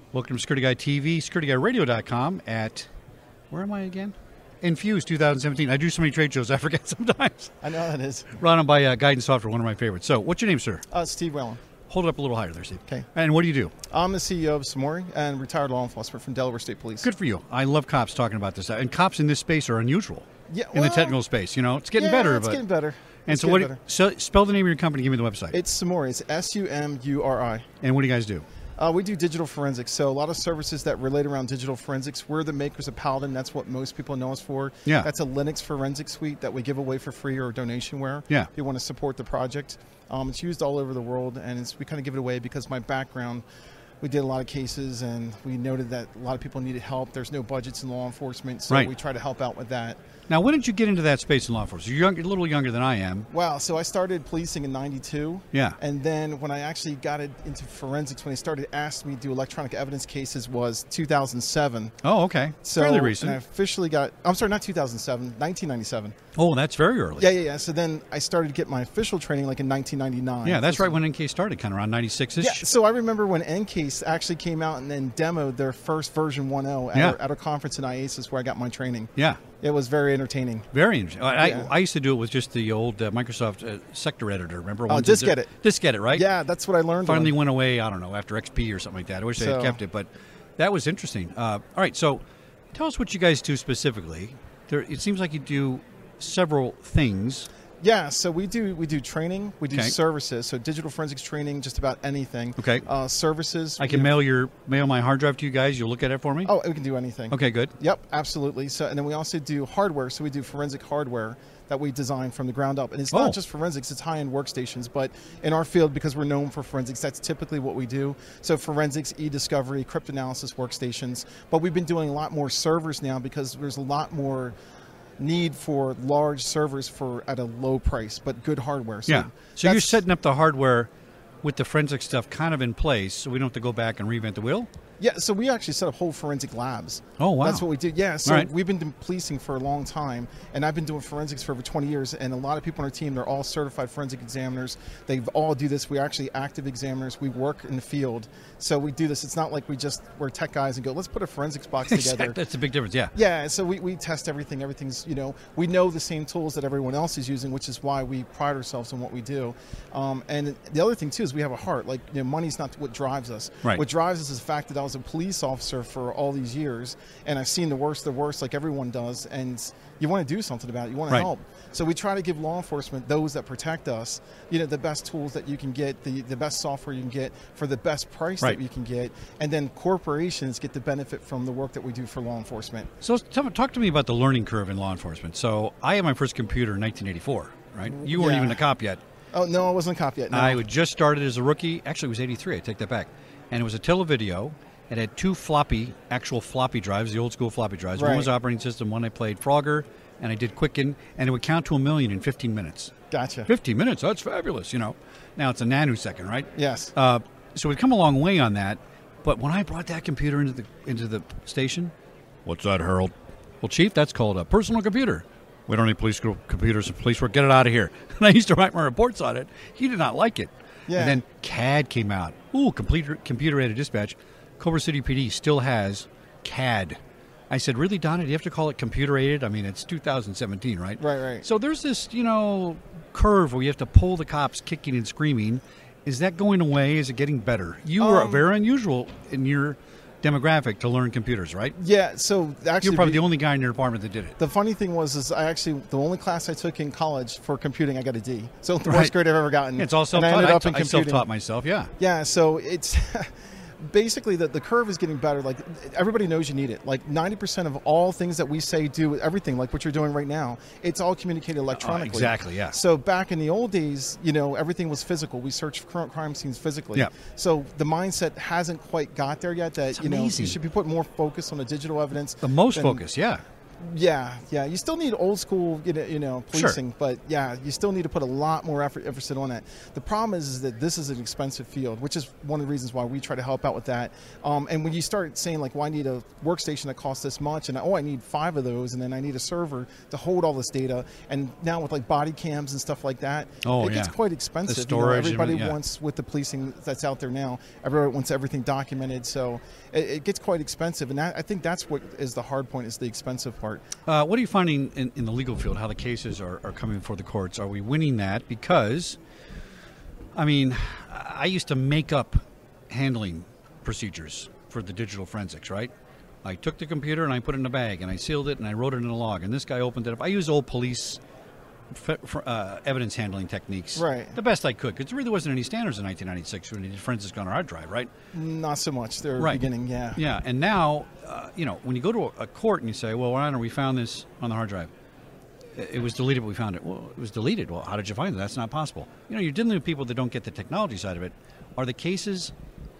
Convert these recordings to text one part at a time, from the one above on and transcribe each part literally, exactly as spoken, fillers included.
Welcome to Security Guy T V, security guy radio dot com at, where am I again? Infuse twenty seventeen. I do so many trade shows, I forget sometimes. I know how that is. Run on by uh, Guidance Software, one of my favorites. So, what's your name, sir? Uh, Steve Whalen. Hold it up a little higher there, Steve. Okay. And what do you do? I'm the C E O of Samori and retired law enforcement from Delaware State Police. Good for you. I love cops talking about this. And cops in this space are unusual. Yeah, in well, the technical space. You know, it's getting yeah, better. it's but, getting better. And It's so, what? getting Do, so, spell the name of your company. Give me the website. It's Samori. It's S U M U R I. And what do you guys do? Uh, we do digital forensics, so a lot of services that relate around digital forensics. We're the makers of Paladin. That's what most people know us for. Yeah. That's a Linux forensic suite that we give away for free or donationware. Yeah. If you want to support the project. Um, it's used all over the world, and it's, we kind of give it away because my background, we did a lot of cases, and we noted that a lot of people needed help. There's no budgets in law enforcement, so right. we try to help out with that. Now, when did you get into that space in law enforcement? You're, young, you're a little younger than I am. Wow, so I started policing in ninety-two. Yeah. And then when I actually got it into forensics, when they started asking me to do electronic evidence cases was two thousand seven. Oh, okay. So, Fairly recent. and I officially got, I'm sorry, not two thousand seven, nineteen ninety-seven. Oh, that's very early. Yeah, yeah, yeah. So then I started to get my official training like in nineteen ninety-nine. Yeah, that's right when N K started, kind of around ninety-six-ish. Yeah, so I remember when N Case actually came out and then demoed their first version one point oh at, Yeah. our, at a conference in I A S I S where I got my training. Yeah. It was very entertaining. Very interesting. I, Yeah. I, I used to do it with just the old uh, Microsoft uh, sector editor. Remember? Oh, Ones that Diskette did- it. Diskette it, right? Yeah, that's what I learned. Finally on. went away, I don't know, after X P or something like that. I wish they had So- kept it, but that was interesting. Uh, all right, so tell us what you guys do specifically. There, it seems like you do several things. Yeah, so we do we do training, we do Okay. services, so digital forensics training, just about anything. Okay. Uh, services. I can you know- mail your mail my hard drive to you guys. You'll look at it for me? Oh, we can do anything. Okay, good. Yep, absolutely. So, and then we also do hardware. So we do forensic hardware that we design from the ground up, and it's Oh. not just forensics; it's high-end workstations. But in our field, because we're known for forensics, that's typically what we do. So forensics, e-discovery, cryptanalysis workstations. But we've been doing a lot more servers now because there's a lot more need for large servers for at a low price, but good hardware. So Yeah. So you're that's- setting up the hardware with the forensic stuff kind of in place, so we don't have to go back and reinvent the wheel? Yeah, so we actually set up whole forensic labs. Oh, wow. That's what we do. Yeah, so All right. we've been doing policing for a long time, and I've been doing forensics for over twenty years, and a lot of people on our team, they're all certified forensic examiners. They all do this. We're actually active examiners. We work in the field. So we do this. It's not like we just, we're tech guys and go, let's put a forensics box together. Exactly. That's a big difference, yeah. Yeah, so we, we test everything. Everything's, you know, we know the same tools that everyone else is using, which is why we pride ourselves on what we do. Um, and the other thing, too, is we have a heart. Like, you know, money's not what drives us. Right. What drives us is the fact that I was a police officer for all these years, and I've seen the worst, the worst, like everyone does, and you want to do something about it. You want to Right. help. So we try to give law enforcement, those that protect us, you know, the best tools that you can get, the, the best software you can get for the best price Right. that you can get, and then corporations get the benefit from the work that we do for law enforcement. So tell me, talk to me about the learning curve in law enforcement. So I had my first computer in nineteen eighty-four, right? You weren't Yeah. even a cop yet. Oh, no, I wasn't a cop yet. No. I had just started as a rookie. Actually, it was eighty-three. I take that back. And it was a televideo. It had two floppy, actual floppy drives, the old school floppy drives. One Right. was operating system, one I played Frogger, and I did Quicken, and it would count to a million in fifteen minutes. Gotcha. fifteen minutes, that's fabulous, you know. Now it's a nanosecond, right? Yes. Uh, so we've come a long way on that. But when I brought that computer into the into the station, what's that, Harold? Well, Chief, that's called a personal computer. We don't need police computers and police work. Get it out of here. And I used to write my reports on it. He did not like it. Yeah. And then C A D came out. Ooh, computer computer-aided dispatch. Culver City P D still has C A D. I said, really, Donna, do you have to call it computer-aided? I mean, it's two thousand seventeen, right? Right, right. So there's this, you know, curve where you have to pull the cops kicking and screaming. Is that going away? Is it getting better? You were Um, very unusual in your demographic to learn computers, right? Yeah, so actually... You're probably we- the only guy in your department that did it. The funny thing was, is I actually, the only class I took in college for computing, I got a D. So the Right. worst grade I've ever gotten. Yeah, it's all And self-taught. I ended I, up in I computing. self-taught myself, yeah. Yeah, so it's... Basically, the, the curve is getting better. Like, everybody knows you need it. Like, ninety percent of all things that we say do, everything, like what you're doing right now, it's all communicated electronically. Uh, exactly, yeah. So back in the old days, you know, everything was physical. We searched for crime scenes physically. Yeah. So the mindset hasn't quite got there yet that, It's you know, amazing. you should be putting more focus on the digital evidence. The most than- focus, yeah. Yeah, yeah. You still need old school, you know, you know policing, Sure. but yeah, you still need to put a lot more effort, emphasis on that. The problem is, is that this is an expensive field, which is one of the reasons why we try to help out with that. Um, and when you start saying like, well, I need a workstation that costs this much, and oh, I need five of those, and then I need a server to hold all this data, and now with like body cams and stuff like that, Oh, it gets yeah. quite expensive. The You know, storage, everybody everything, yeah. wants, with the policing that's out there now, everybody wants everything documented, so it, it gets quite expensive. And that, I think that's what is the hard point, is the expensive part. Uh, what are you finding in, in the legal field, how the cases are, are coming before the courts? Are we winning that? Because, I mean, I used to make up handling procedures for the digital forensics, right? I took the computer and I put it in a bag and I sealed it and I wrote it in a log, and this guy opened it up. I use old police f- f- uh, evidence handling techniques Right. the best I could, because there really wasn't any standards in nineteen ninety-six when you did forensics on a hard drive, right? Not so much. They're Right. beginning, yeah. Yeah, and now, uh, you know, when you go to a, a court and you say, well, Your Honor, we found this on the hard drive. It it was deleted, but we found it. Well, it was deleted. Well, how did you find it? That's not possible. You know, you're dealing with people that don't get the technology side of it. Are the cases,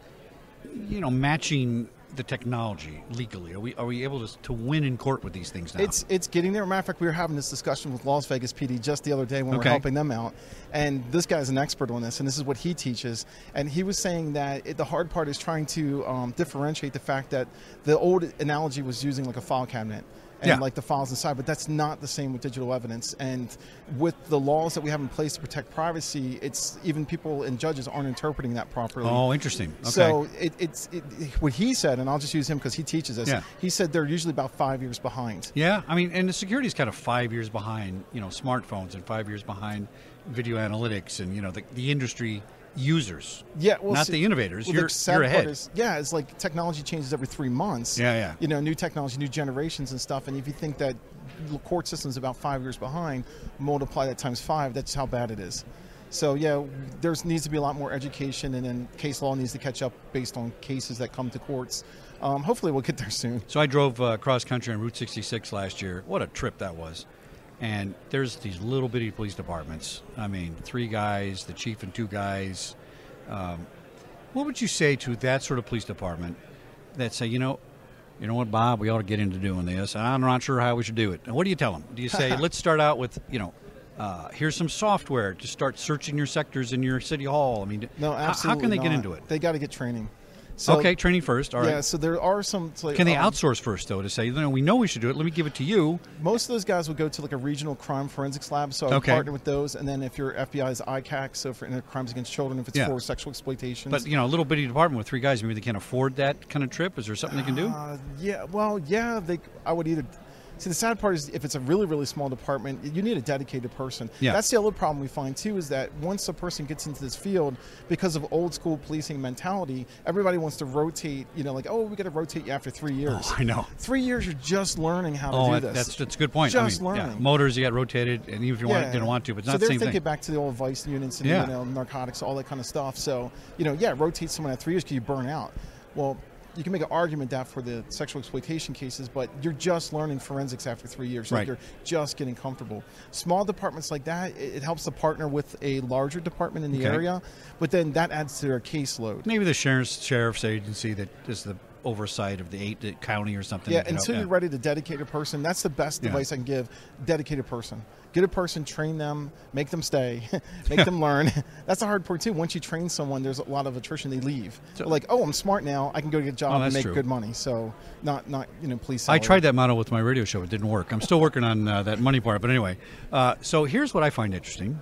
you know, matching the technology legally? Are we are we able to, to win in court with these things now? It's it's getting there. Matter of fact, we were having this discussion with Las Vegas P D just the other day when we Okay. were helping them out. And this guy's an expert on this, and this is what he teaches. And he was saying that it, the hard part is trying to um, differentiate the fact that the old analogy was using like a file cabinet and Yeah. like the files inside, but that's not the same with digital evidence. And with the laws that we have in place to protect privacy, it's even people and judges aren't interpreting that properly. Oh, interesting. Okay. So it, it's it, what he said, and I'll just use him because he teaches this. Yeah. He said they're usually about five years behind. Yeah, I mean, and the security is kind of five years behind, you know, smartphones, and five years behind video analytics, and you know, the, the industry users. Yeah, well, not see, the innovators. well, you're the sad you're part ahead. is- yeah, it's like technology changes every three months. Yeah, yeah. You know, new technology, new generations and stuff. And if you think that the court system's about five years behind, multiply that times five. That's how bad it is. So yeah, there needs to be a lot more education, and then case law needs to catch up based on cases that come to courts. Um, hopefully, we'll get there soon. So I drove uh, cross country on Route sixty-six last year. What a trip that was. And there's these little bitty police departments. I mean, three guys, the chief and two guys. Um, what would you say to that sort of police department that say, you know, you know what, Bob, we ought to get into doing this, and I'm not sure how we should do it. And what do you tell them? Do you say, let's start out with, you know, uh, here's some software to start searching your sectors in your city hall? I mean, No, how- absolutely how can they not. get into it? They got to get training. So, Okay, training first. All right. Yeah, so there are some. Like, Can they um, outsource first, though, to say, you know, we know we should do it. Let me give it to you. Most of those guys would go to like a regional crime forensics lab, so I would Okay. partner with those. And then if your F B I is I C A C, so for inter- crimes against children, if it's Yeah. for sexual exploitation. But, you know, a little bitty department with three guys, maybe they can't afford that kind of trip. Is there something they can do? Uh, yeah, well, yeah, they. I would either. See, the sad part is if it's a really, really small department, you need a dedicated person. Yeah. That's the other problem we find, too, is that once a person gets into this field, because of old school policing mentality, everybody wants to rotate, you know, like, oh, we got to rotate you after three years. Oh, I know. Three years, you're just learning how to Oh, do that- this. that's that's a good point. Just I mean, yeah, learning. motors, you got rotated, and even if you want, didn't want to, but it's so not the they're same thinking thing. back to the old vice units and Yeah. you know narcotics, all that kind of stuff. So you know, yeah, rotate someone at three years because you burn out. Well, you can make an argument that for the sexual exploitation cases, but you're just learning forensics after three years. Like Right. you're just getting comfortable. Small departments like that, it, it helps to partner with a larger department in the Okay. area, but then that adds to their caseload. Maybe the sheriff's sheriff's agency that is the oversight of the eight the county or something. Yeah, you know, until yeah. you're ready to dedicate a person, that's the best Yeah. advice I can give. Dedicated person. Get a person, train them, make them stay, make them learn. That's the hard part too. Once you train someone, there's a lot of attrition. They leave. So- They're like, oh, I'm smart now. I can go get a job Oh, and that's make true. good money. So not not you know police. I salary. tried that model with my radio show. It didn't work. I'm still working on uh, that money part. But anyway, uh, so here's what I find interesting.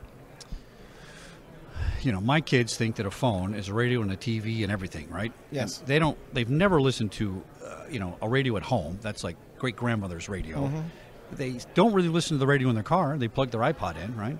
You know, my kids think that a phone is a radio and a T V and everything, right? Yes. And they don't. They've never listened to, uh, you know, a radio at home. That's like great grandmother's radio. Mm-hmm. They don't really listen to the radio in their car. They plug their iPod in, right?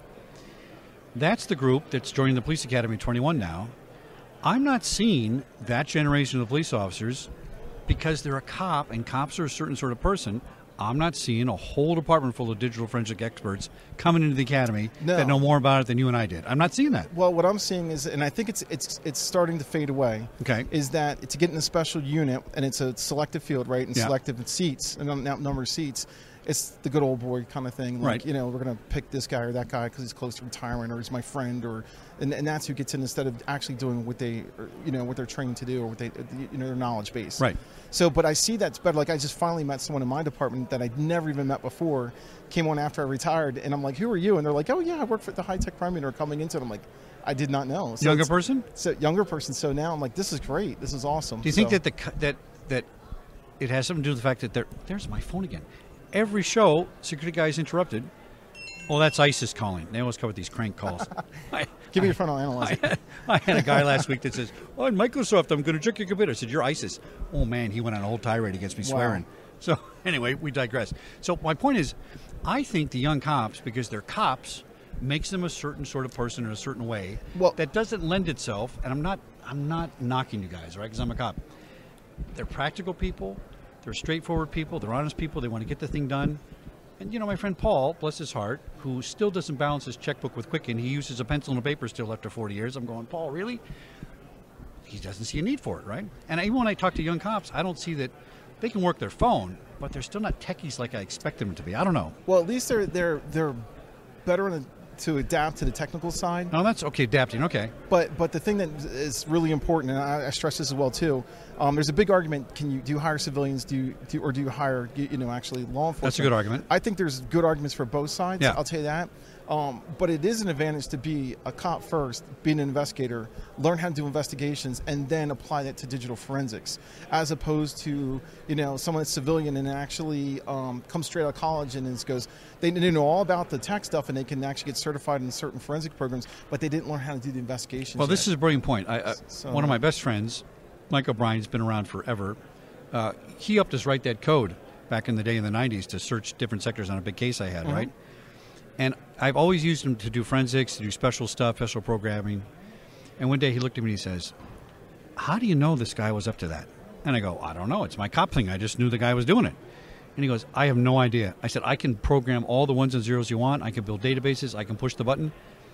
That's the group that's joining the Police Academy twenty-one now. I'm not seeing that generation of police officers because they're a cop and cops are a certain sort of person. I'm not seeing a whole department full of digital forensic experts coming into the academy No. that know more about it than you and I did. I'm not seeing that. Well, what I'm seeing is, and I think it's it's it's starting to fade away. Okay. Is that to get in a special unit, and it's a selective field, right, and Yeah. selective seats, and num- number of seats. it's the good old boy kind of thing. Like, Right. you know, we're going to pick this guy or that guy because he's close to retirement or he's my friend, or and, and that's who gets in instead of actually doing what they, or, you know, what they're trained to do or what they, you know, their knowledge base. Right. So, but I see that's better. Like, I just finally met someone in my department that I'd never even met before, came on after I retired, and I'm like, who are you? And they're like, oh, yeah, I work for the high-tech crime unit, or coming into it. I'm like, I did not know. So Younger it's- person? So younger person. So now I'm like, this is great. This is awesome. Do you think So- that the cu- that that it has something to do with the fact that there? There's my phone again. Every show, security guy is interrupted. Oh, that's ISIS calling. They always cover these crank calls. I, Give me I- your phone, I'll analyze I it. had, I had a guy last week that says, "Oh, in Microsoft, I'm going to check your computer." I said, "You're ISIS." Oh man, he went on a whole tirade against me, Wow. swearing. So anyway, we digress. So my point is, I think the young cops, because they're cops, makes them a certain sort of person in a certain way Well- that doesn't lend itself. And I'm not, I'm not knocking you guys, right? Because I'm a cop. They're practical people. They're straightforward people. They're honest people. They want to get the thing done. And, you know, my friend Paul, bless his heart, who still doesn't balance his checkbook with Quicken, he uses a pencil and a paper still after forty years. I'm going, Paul, really? He doesn't see a need for it, right? And even when I talk to young cops, I don't see that they can work their phone, but they're still not techies like I expect them to be. I don't know. Well, at least they're they're they're better in a, to adapt to the technical side. No, that's okay, adapting, okay. But but the thing that is really important, and I, I stress this as well too, um, there's a big argument: can you do you hire civilians, do you, do or do you hire you, you know actually law enforcement? That's a good argument. I think there's good arguments for both sides. Yeah. I'll tell you that. Um, but it is an advantage to be a cop first, be an investigator, learn how to do investigations, and then apply that to digital forensics, as opposed to you know someone that's civilian and actually um, comes straight out of college and is, goes they, they know all about the tech stuff and they can actually get certified in certain forensic programs, but they didn't learn how to do the investigations. Well, this yet. is a brilliant point. I, I, So- one of my best friends, Mike O'Brien, has been around forever. Uh, he helped us write that code back in the day in the nineties to search different sectors on a big case I had, Mm-hmm. right? And I've always used him to do forensics, to do special stuff, special programming. And one day he looked at me and he says, how do you know this guy was up to that? And I go, I don't know. It's my cop thing. I just knew the guy was doing it. And he goes, I have no idea. I said, I can program all the ones and zeros you want. I can build databases. I can push the button.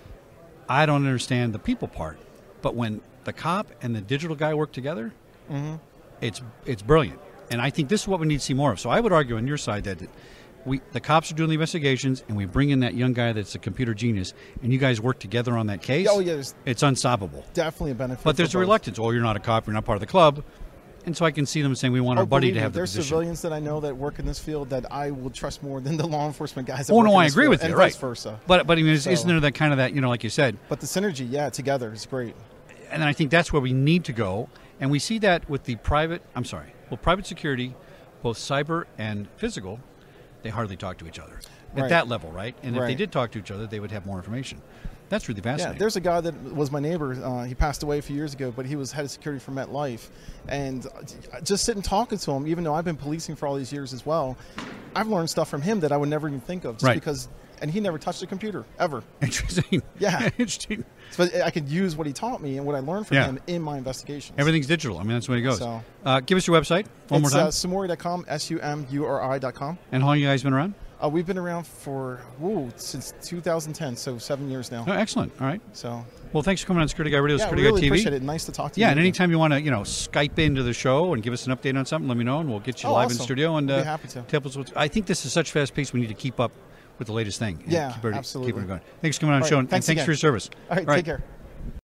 I don't understand the people part. But when the cop and the digital guy work together, Mm-hmm. it's it's brilliant. And I think this is what we need to see more of. So I would argue on your side that we the cops are doing the investigations, and we bring in that young guy that's a computer genius, and you guys work together on that case. Oh, yeah, there's it's unstoppable. definitely a benefit. But there's for a both. reluctance. Oh, you're not a cop. You're not part of the club. And so I can see them saying we want our Oh, buddy believe to me, have the there's position. civilians that I know that work in this field that I will trust more than the law enforcement guys. That Oh work no, in I this agree field, with you. and Right. vice versa. But but I mean, is, So- isn't there that kind of that you know, like you said, But the synergy, yeah, together is great. and I think that's where we need to go. And we see that with the private. I'm sorry. Well, private security, both cyber and physical, they hardly talk to each other at Right. that level, right? And if they Right. did talk to each other, they would have more information. That's really Yeah, fascinating. there's a guy that was my neighbor. Uh, he passed away a few years ago, but he was head of security for MetLife. And just sitting talking to him, even though I've been policing for all these years as well, I've learned stuff from him that I would never even think of. Just Right. because, and he never touched a computer ever. Interesting. Yeah. Interesting. So I could use what he taught me and what I learned from Yeah. him in my investigations. Everything's digital. I mean, that's the way it goes. So- uh, give us your website one it's more time. uh, sumuri dot com, S U M U R I dot com. And how long you guys been around? Uh, we've been around for woo, since two thousand ten, so seven years now. Oh, excellent. All right. So Well, thanks for coming on Security Guy Radio, yeah, Security really Guy T V. appreciate it. Nice to talk to Yeah, you. and anytime you want to, you know, Skype into the show and give us an update on something, let me know, and we'll get you Oh, live in awesome. studio and I'd be uh, happy to. tell us what's. I think this is such fast pace. We need to keep up with the latest thing. and Yeah, keep it, absolutely. Keep it going. Thanks for coming on the All show, right, and thanks thanks again. for your service. All right, take care.